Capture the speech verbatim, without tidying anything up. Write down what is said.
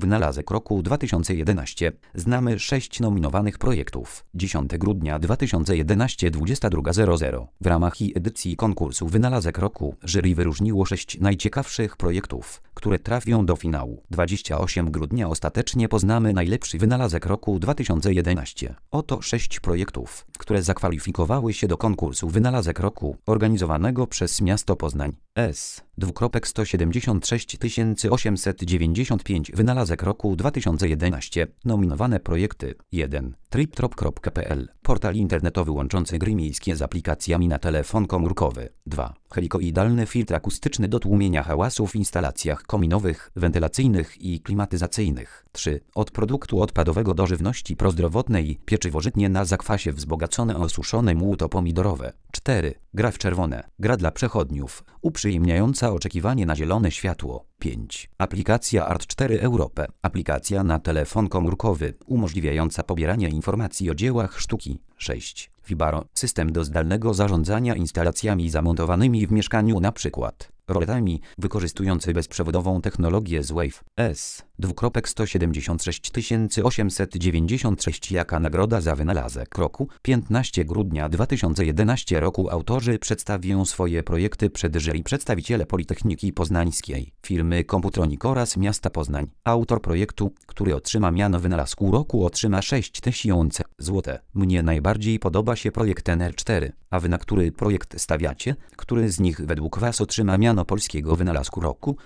Wynalazek roku dwa tysiące jedenaście. Znamy sześć nominowanych projektów. dziesiątego grudnia dwa tysiące jedenaście, dwudziesta druga zero zero. W ramach i edycji konkursu Wynalazek roku jury wyróżniło sześć najciekawszych projektów, które trafią do finału. dwudziestego ósmego grudnia ostatecznie poznamy najlepszy wynalazek roku dwa tysiące jedenaście. Oto sześć projektów, które zakwalifikowały się do konkursu Wynalazek roku organizowanego przez miasto Poznań. S. Dwukropek sto siedemdziesiąt sześć tysięcy osiemset dziewięćdziesiąt pięć Wynalazek roku dwa tysiące jedenaście. Nominowane projekty. jeden. triptrop kropka p l. Portal internetowy łączący gry miejskie z aplikacjami na telefon komórkowy. dwa. Helikoidalny filtr akustyczny do tłumienia hałasu w instalacjach kominowych, wentylacyjnych i klimatyzacyjnych. trzy. Od produktu odpadowego do żywności prozdrowotnej pieczywo żytnie na zakwasie wzbogacone o suszone młoto pomidorowe. cztery. Gra w czerwone. Gra dla przechodniów, uprzyjemniająca oczekiwanie na zielone światło. pięć. Aplikacja Art cztery Europe. Aplikacja na telefon komórkowy, umożliwiająca pobieranie informacji o dziełach sztuki. sześć. Vibaro. System do zdalnego zarządzania instalacjami zamontowanymi w mieszkaniu, np. roletami, wykorzystujący bezprzewodową technologię z Wave. S. Dwukropek sto siedemdziesiąt sześć tysięcy osiemset dziewięćdziesiąt sześć. Jaka nagroda za wynalazek roku? piętnastego grudnia dwa tysiące jedenastego roku autorzy przedstawią swoje projekty przed jury przedstawiciele Politechniki Poznańskiej, firmy Computronic oraz miasta Poznań. Autor projektu, który otrzyma miano wynalazku roku, otrzyma sześć tysięcy złotych. Mnie najbardziej podoba się projekt N R cztery. A wy na który projekt stawiacie? Który z nich według was otrzyma miano polskiego wynalazku roku?